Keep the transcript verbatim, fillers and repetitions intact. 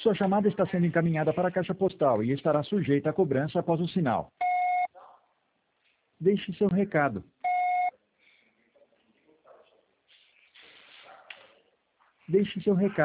Sua chamada está sendo encaminhada para a caixa postal e estará sujeita a cobrança após o sinal. Deixe seu recado. Deixe seu recado.